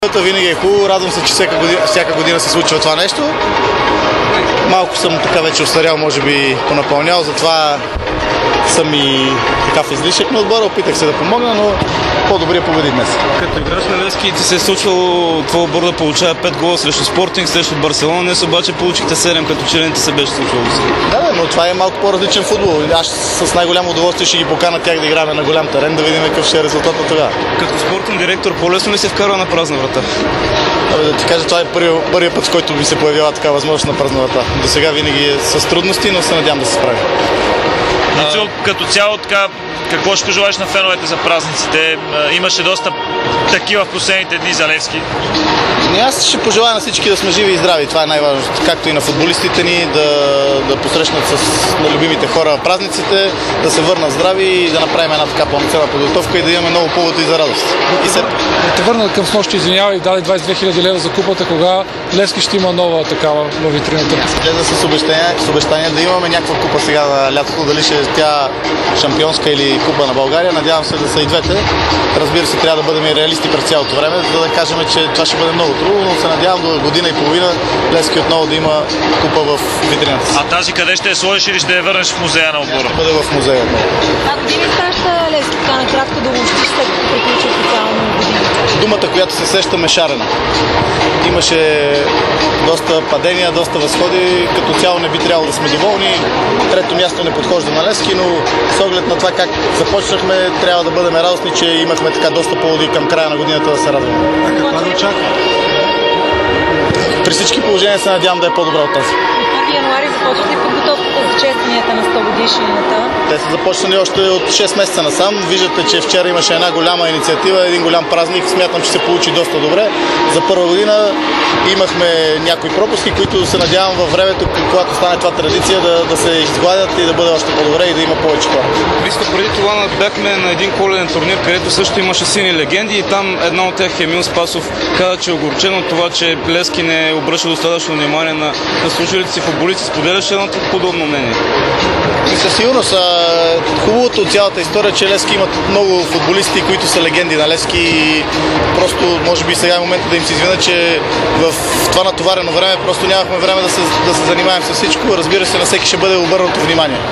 Винаги е хубаво, радвам се, че всяка година се случва това нещо. Малко съм така вече остарял, може би понапълнял, затова съм и така в излишък на отбора, опитах се да помогна, но по-добре победи днес. Като играч на Левски ти се е случвало твой отбор да получава 5 гола срещу Спортинг, срещу Барселона, днес обаче получихте 7, като че не ти се беше случвало. Да, но това е малко по-различен футбол. Аз с най-голямо удоволствие ще ги покана тях да играем на голям терен, да видим какъв ще е резултатът тогава. Като спортен директор, по-лесно ли се вкарва на празна врата? Да ти кажа, това е първият път, с който ми се появява така възможност на празна врата. До сега винаги е с трудности, но се надявам да се справи. Като цяло, така, какво ще пожелаеш на феновете за празниците? Имаше доста такива в последните дни за Левски. Аз ще пожелая на всички да сме живи и здрави. Това е най-важното. Както и на футболистите ни, да посрещнат на любимите хора празниците, да се върнат здрави и да направим една така пълноценна подготовка и да имаме много поводи за радост. Да те върнат към снощи, извинявай, даде 22 000 лева за купата, кога Левски ще има нова такава във витрината? Гледа с обещание да имаме някаква купа сега на лятото, дали ще е тя шампионска или купа на България. Надявам се да са и двете. Разбира се, трябва да бъдем и реалисти през цялото време, за да кажем, че това ще бъде много трудно, но се надявам до година и половина Левски отново да има купа в витрината си. А тази къде ще я сложиш или ще я върнеш в музея на отбора? Ще бъде в музея. Години праща Левски, така накратко да обобщиш, след като приключи официално година? Думата, която се сещам, е шарена. Имаше доста падения, доста възходи. Като цяло не би трябвало да сме доволни. Трето място не подхожда на Левски, но с оглед на това как започнахме, трябва да бъдем радостни, че имахме така доста поводи към края на годината да се радваме. А каква да очаква? При всички положения се надявам да е по-добра от тази. 1 януари започват ли подготовката за честванията на 100 годишнината? Те са започнали още от 6 месеца насам. Виждате, че вчера имаше една голяма инициатива, един голям празник. Смятам, че се получи доста добре. За първа година имахме някои пропуски, които се надявам във времето, когато стане това традиция, да се изгладят и да бъде още по-добре и да има повече хора. Христо, преди това бяхме на един коледен турнир, където също имаше сини легенди и там една от тях, Емил Спасов, каза, че е огорчен от това, че Левски не обръща достатъчно внимание на служителите си футболисти. Споделяш едно подобно мнение? И със сигурност хубавото от цялата история, че Левски имат много футболисти, които са легенди на Левски и просто може би сега е момента да им се извина, че в това натоварено време просто нямахме време да се занимаем с всичко. Разбира се, на всеки ще бъде обърнато внимание.